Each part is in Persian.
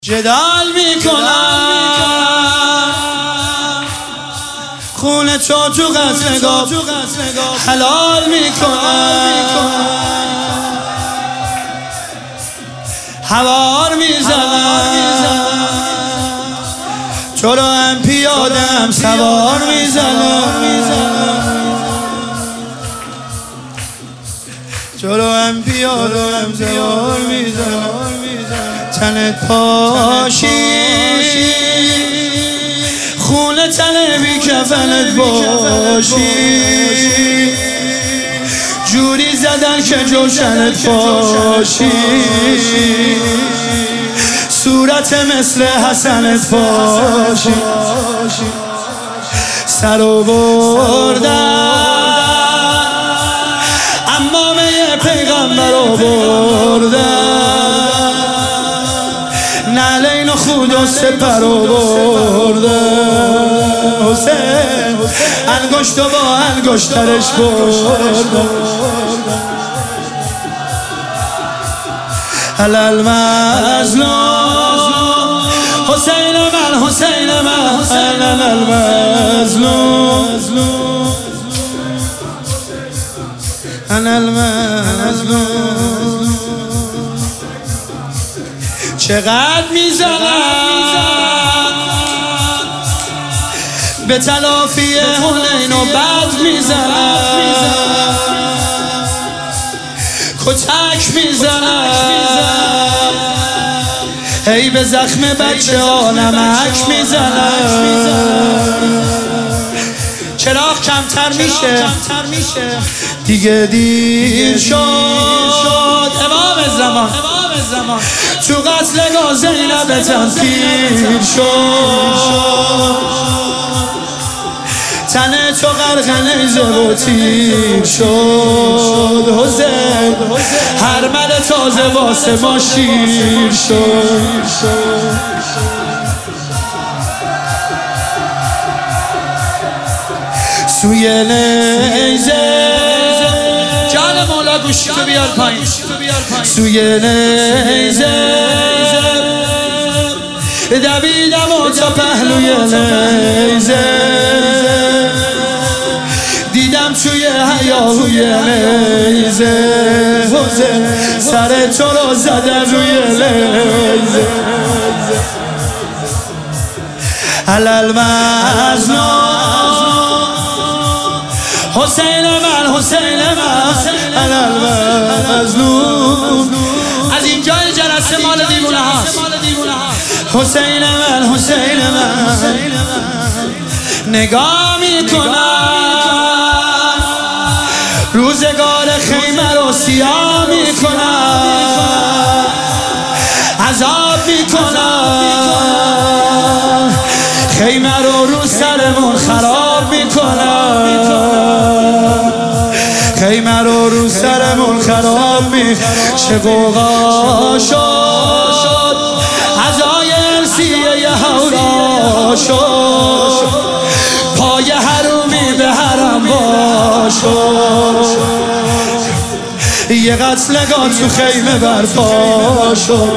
جدال میکنم خون تو قصنگاه حلال میکنم هوار میزنم تو رو هم پیادم سوار میزنم تو رو هم پیادم سوار میزنم تنت پاشی خونه تنه بی کفنت باشی جوری زدن که جوشنت باشی صورت مثل حسنت باشی سر و بردن امامه پیغمبر رو بردن نعلین و خود و سپر رو بردن حسین انگشت و با انگشترش بردن حلال مظلوم حسین من حسین من حلال مظلوم حلال مظلوم چقدر میزنم به تلافی حنین و بد میزنم کتک میزنم هی به زخم بچه ها نمک میزنم چراغ کمتر میشه دیگه دیر شد امام زمان تو قتل زینب تنفیر شد تنه تو غرق نیزه و تیر شد حسین هرمل تازه واسه ما شیر شد سوی نیزه جان مولا گوشی تو بیار پایین سوی نیزه دویدم و تا پهلوی نیزه دیدم توی هیاهوی نیزه حسین سر تو رو زدن روی نیزه حلال مظلوم حسین من حلال مظلوم از اینجای جلسه مال دیوونه هاست حسین من نگاه میکنم روزگار خیمه رو سیاه میکنم عذاب میکنم خیمه رو سرمون خراب میکنم خیمه رو سرمون خراب چه قوقا شد عزای انسیه هورا شد پای حرومی به حرم باشد یه قتلگاه تو خیمه برپا شد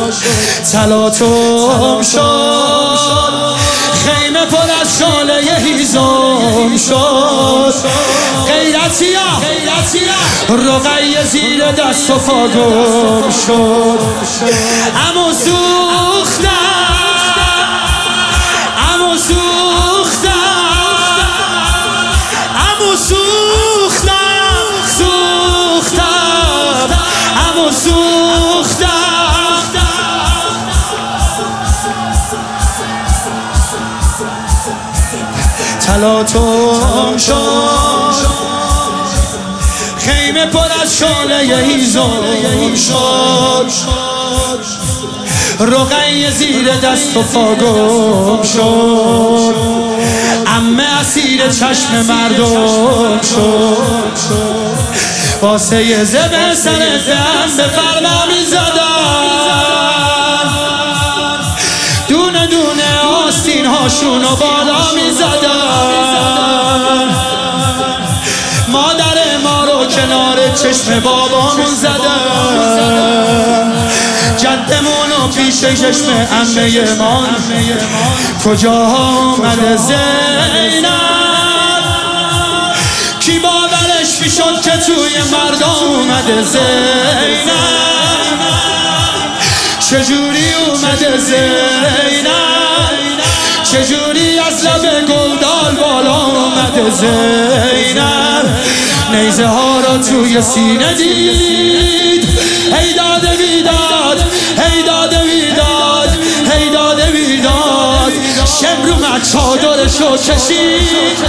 تلاطم شد خیمه پر از شاله هیزم شد غیرتیا رقیه زیر دست و پا گم شد امو سوختم تلاطم شد خیمه پر از شاله هیزم شد رقیه زیر دست و پا گم شد عمه اسیر چشم مردم شد واسه زبه سر دم به فرما میزدن دونه دونه آستین هاشون و بالا میزدن مادر ما رو کنار چشم بابامون زدن جدمون و پیش چشم عمه ما کجا آمده زینب؟ کی باورش میشد که توی مرد اومده زینب؟ چجوری اومده زینب؟ چجوری از لب گلدال بالا اومده زینب؟ نیزه ها را توی سینه دید، هی داده بیداد، هی داده بیداد، هی داده بیداد. شمر اومد چادرشو کشید،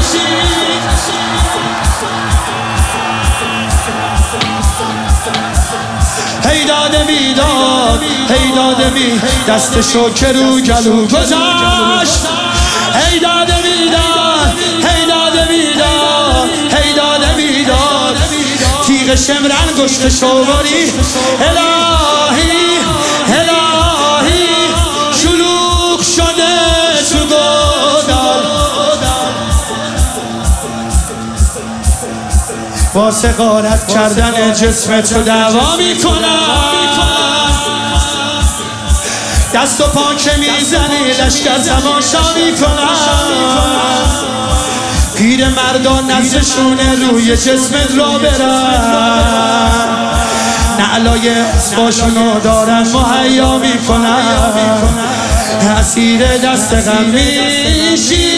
هی داده بیداد، هی داده بی دستشو که رو گلو گذاشت. هی داده بیداد، هی داده بیداد، هی داده بیداد. تیغ شمر انگشتشو بری، الهی الهی شلوغ شده تو گودال. واسه غارت کردن جسم تو دعوا میکنم، دست و پا که میزنی لشکر تماشا میکنم. پیر مردان نزدشونه روی جسمت را برن، نعلای اسباشونو دارن مهیا میکنن. اسیر دست غم میشی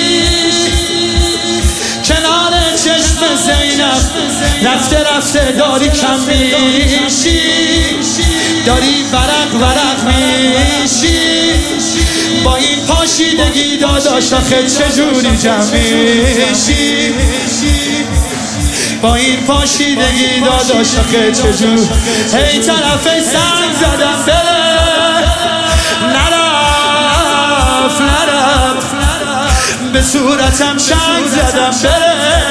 کنار چشم زینب، رفته رفته داری کم میشی، داری ورق ورق میشی. با این پاشیدگی داداش آخه چجوری جمع میشی؟ با این پاشیدگی داداش آخه چجوری؟ هی طرف سنگ زدم بره، نرفت نرفت، به صورتم چنگ زدم بره،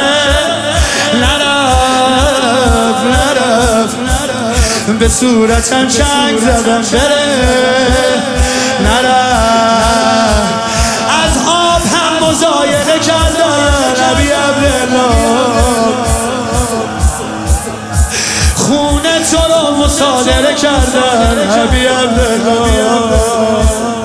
نرفت نرفت، به صورتم چنگ زدم بره، نرفت. از آب هم مزایده کردن ابی عبدالله، خون تو رو مصادره کردن ابی عبدالله.